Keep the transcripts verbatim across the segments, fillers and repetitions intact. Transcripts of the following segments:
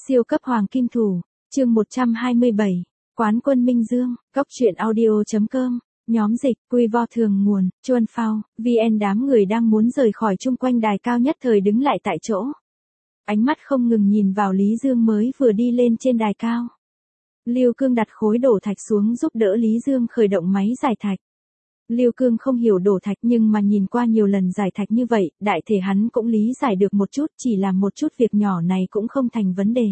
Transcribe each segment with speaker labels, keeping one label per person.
Speaker 1: Siêu cấp hoàng kim thủ, chương một trăm hai mươi bảy, Quán quân Minh Dương, Cóc truyện audio.com, nhóm dịch, quy vo thường nguồn, Chuan Phao, vê en đám người đang muốn rời khỏi chung quanh đài cao nhất thời đứng lại tại chỗ. Ánh mắt không ngừng nhìn vào Lý Dương mới vừa đi lên trên đài cao. Lưu Cương đặt khối đổ thạch xuống giúp đỡ Lý Dương khởi động máy giải thạch. Lưu Cương không hiểu đổ thạch nhưng mà nhìn qua nhiều lần giải thạch như vậy, đại thể hắn cũng lý giải được một chút, chỉ là một chút việc nhỏ này cũng không thành vấn đề.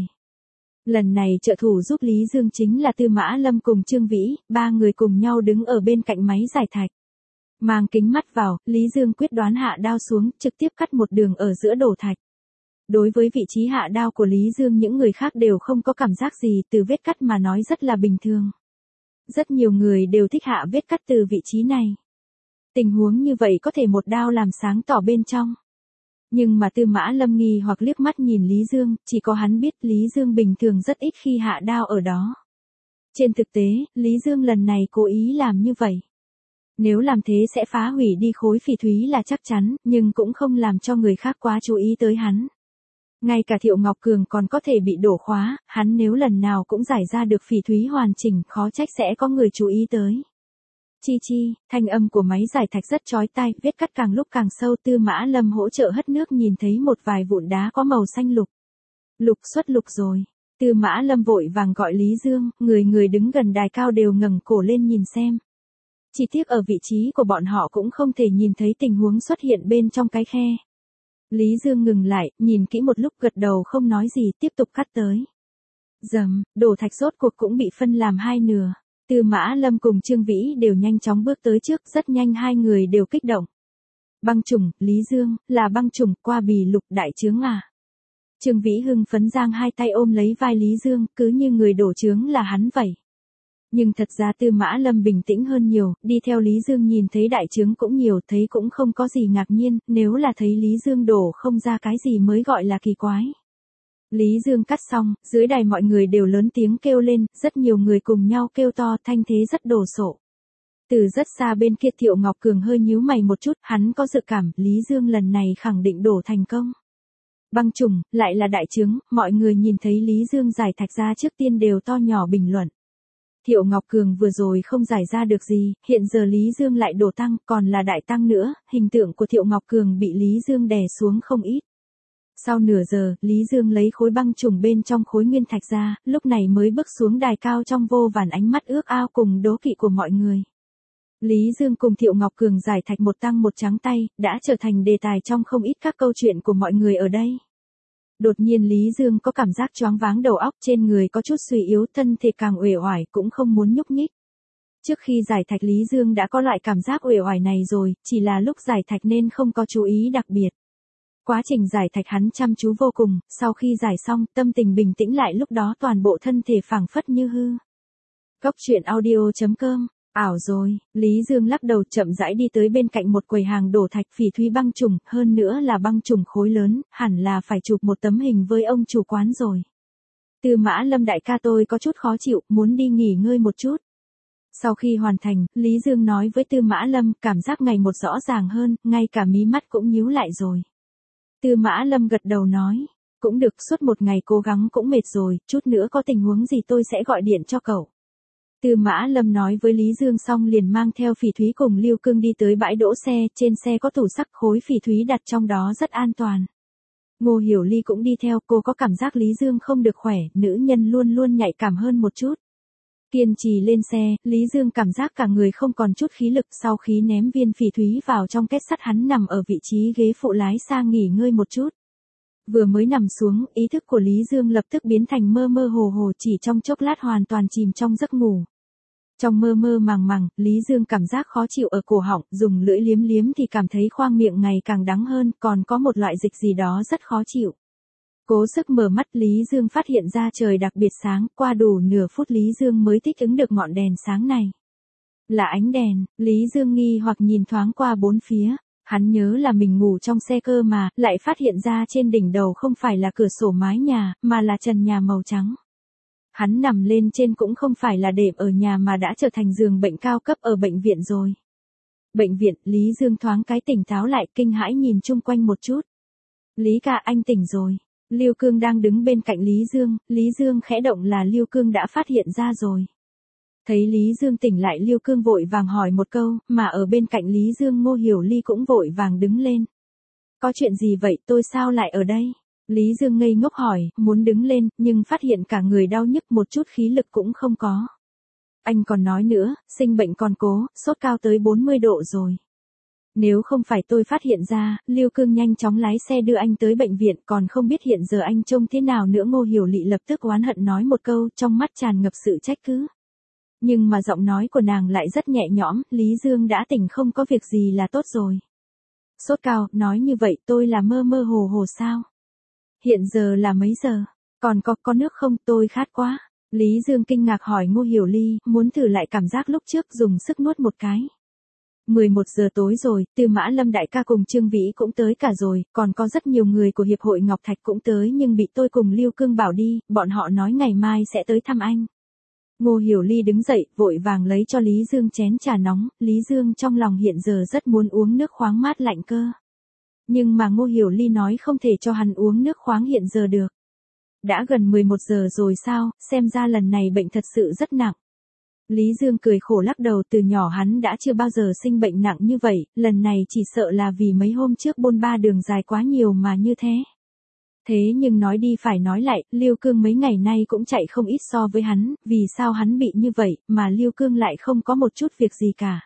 Speaker 1: Lần này trợ thủ giúp Lý Dương chính là Tư Mã Lâm cùng Trương Vĩ, ba người cùng nhau đứng ở bên cạnh máy giải thạch. Mang kính mắt vào, Lý Dương quyết đoán hạ đao xuống, trực tiếp cắt một đường ở giữa đổ thạch. Đối với vị trí hạ đao của Lý Dương những người khác đều không có cảm giác gì, từ vết cắt mà nói rất là bình thường. Rất nhiều người đều thích hạ vết cắt từ vị trí này. Tình huống như vậy có thể một đao làm sáng tỏ bên trong. Nhưng mà Tư Mã Lâm nghi hoặc liếc mắt nhìn Lý Dương, chỉ có hắn biết Lý Dương bình thường rất ít khi hạ đao ở đó. Trên thực tế, Lý Dương lần này cố ý làm như vậy. Nếu làm thế sẽ phá hủy đi khối phỉ thúy là chắc chắn, nhưng cũng không làm cho người khác quá chú ý tới hắn. Ngay cả Thiệu Ngọc Cường còn có thể bị đổ khóa, hắn nếu lần nào cũng giải ra được phỉ thúy hoàn chỉnh, khó trách sẽ có người chú ý tới. Chi chi, thanh âm của máy giải thạch rất chói tai, vết cắt càng lúc càng sâu. Tư Mã Lâm hỗ trợ hất nước nhìn thấy một vài vụn đá có màu xanh lục. Lục xuất lục rồi. Tư Mã Lâm vội vàng gọi Lý Dương, người người đứng gần đài cao đều ngẩng cổ lên nhìn xem. Chỉ tiếc ở vị trí của bọn họ cũng không thể nhìn thấy tình huống xuất hiện bên trong cái khe. Lý Dương ngừng lại, nhìn kỹ một lúc gật đầu không nói gì, tiếp tục cắt tới. Dầm, đổ thạch rốt cuộc cũng bị phân làm hai nửa. Tư Mã Lâm cùng Trương Vĩ đều nhanh chóng bước tới trước, rất nhanh hai người đều kích động. Băng trùng, Lý Dương, là băng trùng, qua bì lục đại chướng à. Trương Vĩ hưng phấn giang hai tay ôm lấy vai Lý Dương, cứ như người đổ chướng là hắn vậy. Nhưng thật ra Tư Mã Lâm bình tĩnh hơn nhiều, đi theo Lý Dương nhìn thấy đại chướng cũng nhiều, thấy cũng không có gì ngạc nhiên, nếu là thấy Lý Dương đổ không ra cái gì mới gọi là kỳ quái. Lý Dương cắt xong, dưới đài mọi người đều lớn tiếng kêu lên, rất nhiều người cùng nhau kêu to, thanh thế rất đồ sộ. Từ rất xa bên kia Thiệu Ngọc Cường hơi nhíu mày một chút, hắn có dự cảm, Lý Dương lần này khẳng định đổ thành công. Băng trùng, lại là đại chướng, mọi người nhìn thấy Lý Dương giải thạch ra trước tiên đều to nhỏ bình luận. Thiệu Ngọc Cường vừa rồi không giải ra được gì, hiện giờ Lý Dương lại đổ tăng, còn là đại tăng nữa, hình tượng của Thiệu Ngọc Cường bị Lý Dương đè xuống không ít. Sau nửa giờ, Lý Dương lấy khối băng trùng bên trong khối nguyên thạch ra, lúc này mới bước xuống đài cao trong vô vàn ánh mắt ước ao cùng đố kỵ của mọi người. Lý Dương cùng Thiệu Ngọc Cường giải thạch một tăng một trắng tay, đã trở thành đề tài trong không ít các câu chuyện của mọi người ở đây. Đột nhiên Lý Dương có cảm giác choáng váng đầu óc, trên người có chút suy yếu, thân thể càng uể oải, cũng không muốn nhúc nhích. Trước khi giải thạch Lý Dương đã có loại cảm giác uể oải này rồi, chỉ là lúc giải thạch nên không có chú ý đặc biệt. Quá trình giải thạch hắn chăm chú vô cùng, sau khi giải xong, tâm tình bình tĩnh lại, lúc đó toàn bộ thân thể phảng phất như hư. Cóc truyện audio.com, ảo rồi, Lý Dương lắc đầu chậm rãi đi tới bên cạnh một quầy hàng đổ thạch phỉ thúy băng trùng, hơn nữa là băng trùng khối lớn, hẳn là phải chụp một tấm hình với ông chủ quán rồi. Tư Mã Lâm đại ca, tôi có chút khó chịu, muốn đi nghỉ ngơi một chút. Sau khi hoàn thành, Lý Dương nói với Tư Mã Lâm, cảm giác ngày một rõ ràng hơn, ngay cả mí mắt cũng nhíu lại rồi. Tư Mã Lâm gật đầu nói, cũng được, suốt một ngày cố gắng cũng mệt rồi, chút nữa có tình huống gì tôi sẽ gọi điện cho cậu. Tư Mã Lâm nói với Lý Dương xong liền mang theo phỉ thúy cùng Lưu Cương đi tới bãi đỗ xe, trên xe có tủ sắt, khối phỉ thúy đặt trong đó rất an toàn. Ngô Hiểu Ly cũng đi theo, cô có cảm giác Lý Dương không được khỏe, nữ nhân luôn luôn nhạy cảm hơn một chút. Kiên trì lên xe, Lý Dương cảm giác cả người không còn chút khí lực, sau khi ném viên phỉ thúy vào trong két sắt hắn nằm ở vị trí ghế phụ lái sang nghỉ ngơi một chút. Vừa mới nằm xuống, ý thức của Lý Dương lập tức biến thành mơ mơ hồ hồ, chỉ trong chốc lát hoàn toàn chìm trong giấc ngủ. Trong mơ mơ màng màng, Lý Dương cảm giác khó chịu ở cổ họng, dùng lưỡi liếm liếm thì cảm thấy khoang miệng ngày càng đắng hơn, còn có một loại dịch gì đó rất khó chịu. Cố sức mở mắt, Lý Dương phát hiện ra trời đặc biệt sáng, qua đủ nửa phút Lý Dương mới thích ứng được ngọn đèn sáng này. Là ánh đèn, Lý Dương nghi hoặc nhìn thoáng qua bốn phía. Hắn nhớ là mình ngủ trong xe cơ mà, lại phát hiện ra trên đỉnh đầu không phải là cửa sổ mái nhà, mà là trần nhà màu trắng. Hắn nằm lên trên cũng không phải là đệm ở nhà mà đã trở thành giường bệnh cao cấp ở bệnh viện rồi. Bệnh viện, Lý Dương thoáng cái tỉnh táo lại, kinh hãi nhìn chung quanh một chút. Lý ca, anh tỉnh rồi. Lưu Cương đang đứng bên cạnh Lý Dương, Lý Dương khẽ động là Lưu Cương đã phát hiện ra rồi. Thấy Lý Dương tỉnh lại, Lưu Cương vội vàng hỏi một câu, mà ở bên cạnh Lý Dương Ngô Hiểu Ly cũng vội vàng đứng lên. Có chuyện gì vậy, tôi sao lại ở đây? Lý Dương ngây ngốc hỏi, muốn đứng lên, nhưng phát hiện cả người đau nhức, một chút khí lực cũng không có. Anh còn nói nữa, sinh bệnh còn cố, sốt cao tới bốn mươi độ rồi. Nếu không phải tôi phát hiện ra, Lưu Cương nhanh chóng lái xe đưa anh tới bệnh viện, còn không biết hiện giờ anh trông thế nào nữa. Ngô Hiểu Lị lập tức oán hận nói một câu, trong mắt tràn ngập sự trách cứ. Nhưng mà giọng nói của nàng lại rất nhẹ nhõm, Lý Dương đã tỉnh không có việc gì là tốt rồi. Sốt cao, nói như vậy tôi là mơ mơ hồ hồ sao? Hiện giờ là mấy giờ? Còn có, có nước không, tôi khát quá. Lý Dương kinh ngạc hỏi Ngô Hiểu Ly, muốn thử lại cảm giác lúc trước, dùng sức nuốt một cái. mười một giờ tối rồi, Tư Mã Lâm đại ca cùng Trương Vĩ cũng tới cả rồi, còn có rất nhiều người của Hiệp hội Ngọc Thạch cũng tới, nhưng bị tôi cùng Lưu Cương bảo đi, bọn họ nói ngày mai sẽ tới thăm anh. Ngô Hiểu Ly đứng dậy, vội vàng lấy cho Lý Dương chén trà nóng, Lý Dương trong lòng hiện giờ rất muốn uống nước khoáng mát lạnh cơ. Nhưng mà Ngô Hiểu Ly nói không thể cho hắn uống nước khoáng hiện giờ được. Đã gần mười một giờ rồi sao, xem ra lần này bệnh thật sự rất nặng. Lý Dương cười khổ lắc đầu, từ nhỏ hắn đã chưa bao giờ sinh bệnh nặng như vậy, lần này chỉ sợ là vì mấy hôm trước bôn ba đường dài quá nhiều mà như thế. Thế nhưng nói đi phải nói lại, Lưu Cương mấy ngày nay cũng chạy không ít so với hắn, vì sao hắn bị như vậy, mà Lưu Cương lại không có một chút việc gì cả.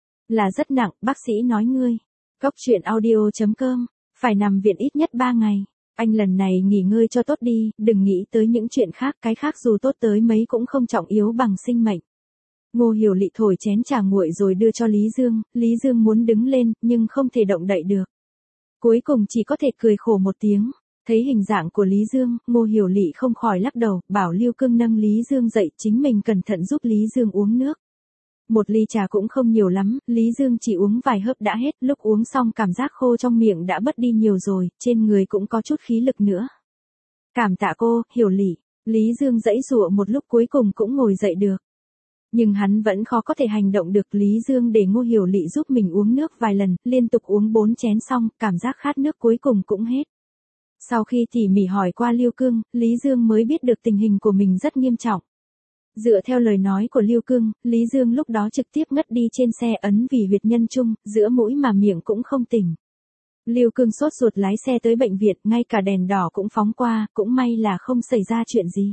Speaker 1: Là rất nặng, bác sĩ nói ngươi. Góc truyện audio chấm com, phải nằm viện ít nhất ba ngày. Anh lần này nghỉ ngơi cho tốt đi, đừng nghĩ tới những chuyện khác, cái khác dù tốt tới mấy cũng không trọng yếu bằng sinh mệnh. Ngô Hiểu Lị thổi chén trà nguội rồi đưa cho Lý Dương, Lý Dương muốn đứng lên, nhưng không thể động đậy được. Cuối cùng chỉ có thể cười khổ một tiếng. Thấy hình dạng của Lý Dương, Ngô Hiểu Lị không khỏi lắc đầu, bảo Lưu Cương nâng Lý Dương dậy, chính mình cẩn thận giúp Lý Dương uống nước. Một ly trà cũng không nhiều lắm, Lý Dương chỉ uống vài hớp đã hết, lúc uống xong cảm giác khô trong miệng đã bớt đi nhiều rồi, trên người cũng có chút khí lực nữa. Cảm tạ cô, Hiểu Lị. Lý Dương giãy giụa một lúc cuối cùng cũng ngồi dậy được. Nhưng hắn vẫn khó có thể hành động được. Lý Dương để Ngô Hiểu Lị giúp mình uống nước vài lần, liên tục uống bốn chén xong, cảm giác khát nước cuối cùng cũng hết. Sau khi tỉ mỉ hỏi qua Lưu Cương, Lý Dương mới biết được tình hình của mình rất nghiêm trọng. Dựa theo lời nói của Lưu Cương, Lý Dương lúc đó trực tiếp ngất đi trên xe, ấn vì huyệt nhân trung, giữa mũi mà miệng cũng không tỉnh. Lưu Cương sốt ruột lái xe tới bệnh viện, ngay cả đèn đỏ cũng phóng qua, cũng may là không xảy ra chuyện gì.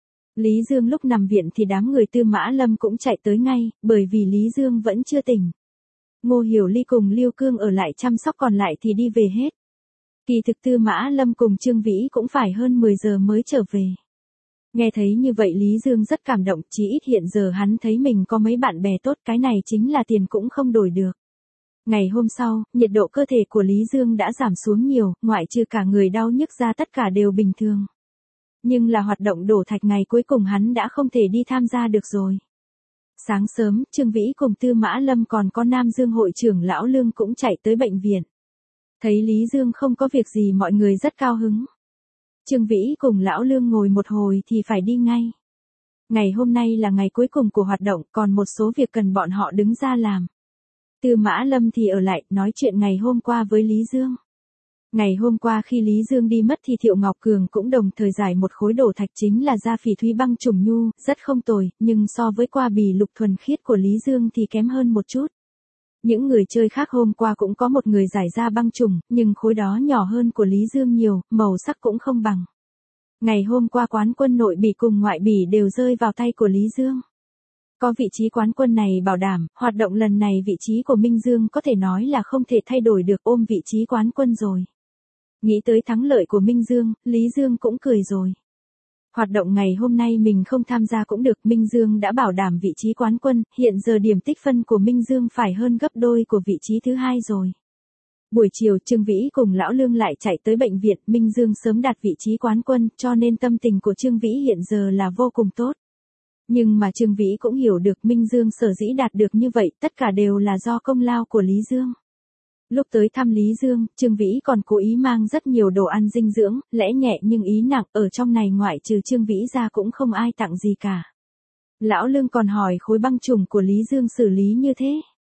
Speaker 1: Lý Dương lúc nằm viện thì đám người Tư Mã Lâm cũng chạy tới ngay, bởi vì Lý Dương vẫn chưa tỉnh. Ngô Hiểu Ly cùng Lưu Cương ở lại chăm sóc, còn lại thì đi về hết. Kỳ thực Tư Mã Lâm cùng Trương Vĩ cũng phải hơn mười giờ mới trở về. Nghe thấy như vậy Lý Dương rất cảm động, chỉ ít hiện giờ hắn thấy mình có mấy bạn bè tốt, cái này chính là tiền cũng không đổi được. Ngày hôm sau, nhiệt độ cơ thể của Lý Dương đã giảm xuống nhiều, ngoại trừ cả người đau nhức ra tất cả đều bình thường. Nhưng là hoạt động đổ thạch ngày cuối cùng hắn đã không thể đi tham gia được rồi. Sáng sớm, Trương Vĩ cùng Tư Mã Lâm còn có Nam Dương hội trưởng Lão Lương cũng chạy tới bệnh viện. Thấy Lý Dương không có việc gì mọi người rất cao hứng. Trương Vĩ cùng Lão Lương ngồi một hồi thì phải đi ngay. Ngày hôm nay là ngày cuối cùng của hoạt động, còn một số việc cần bọn họ đứng ra làm. Tư Mã Lâm thì ở lại, nói chuyện ngày hôm qua với Lý Dương. Ngày hôm qua khi Lý Dương đi mất thì Thiệu Ngọc Cường cũng đồng thời giải một khối đổ thạch, chính là da phỉ thúy băng trùng nhu, rất không tồi, nhưng so với qua bì lục thuần khiết của Lý Dương thì kém hơn một chút. Những người chơi khác hôm qua cũng có một người giải ra băng trùng, nhưng khối đó nhỏ hơn của Lý Dương nhiều, màu sắc cũng không bằng. Ngày hôm qua quán quân nội bì cùng ngoại bì đều rơi vào tay của Lý Dương. Có vị trí quán quân này bảo đảm, hoạt động lần này vị trí của Minh Dương có thể nói là không thể thay đổi được, ôm vị trí quán quân rồi. Nghĩ tới thắng lợi của Minh Dương, Lý Dương cũng cười rồi. Hoạt động ngày hôm nay mình không tham gia cũng được, Minh Dương đã bảo đảm vị trí quán quân, hiện giờ điểm tích phân của Minh Dương phải hơn gấp đôi của vị trí thứ hai rồi. Buổi chiều Trương Vĩ cùng Lão Lương lại chạy tới bệnh viện, Minh Dương sớm đạt vị trí quán quân, cho nên tâm tình của Trương Vĩ hiện giờ là vô cùng tốt. Nhưng mà Trương Vĩ cũng hiểu được Minh Dương sở dĩ đạt được như vậy, tất cả đều là do công lao của Lý Dương. Lúc tới thăm Lý Dương, Trương Vĩ còn cố ý mang rất nhiều đồ ăn dinh dưỡng, lẽ nhẹ nhưng ý nặng, ở trong này ngoại trừ Trương Vĩ ra cũng không ai tặng gì cả. Lão Lương còn hỏi khối băng trùng của Lý Dương xử lý như thế.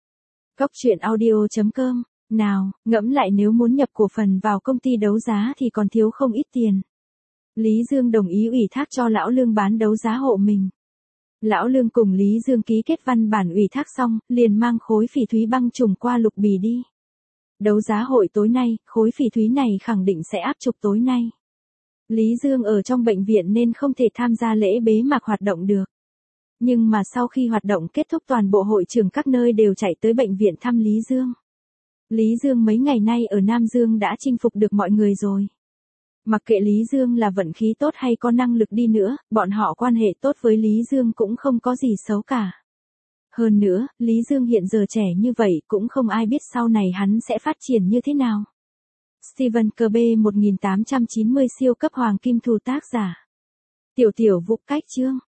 Speaker 1: Góc truyện audio chấm com, nào, ngẫm lại nếu muốn nhập cổ phần vào công ty đấu giá thì còn thiếu không ít tiền. Lý Dương đồng ý ủy thác cho Lão Lương bán đấu giá hộ mình. Lão Lương cùng Lý Dương ký kết văn bản ủy thác xong, liền mang khối phỉ thúy băng trùng qua Lục Bì đi. Đấu giá hội tối nay, khối phỉ thúy này khẳng định sẽ áp trục tối nay. Lý Dương ở trong bệnh viện nên không thể tham gia lễ bế mạc hoạt động được. Nhưng mà sau khi hoạt động kết thúc toàn bộ hội trưởng các nơi đều chạy tới bệnh viện thăm Lý Dương. Lý Dương mấy ngày nay ở Nam Dương đã chinh phục được mọi người rồi. Mặc kệ Lý Dương là vận khí tốt hay có năng lực đi nữa, bọn họ quan hệ tốt với Lý Dương cũng không có gì xấu cả. Hơn nữa, Lý Dương hiện giờ trẻ như vậy cũng không ai biết sau này hắn sẽ phát triển như thế nào. Stephen Kirby một nghìn tám trăm chín mươi siêu cấp hoàng kim thủ tác giả. Tiểu tiểu Vũ cách chương.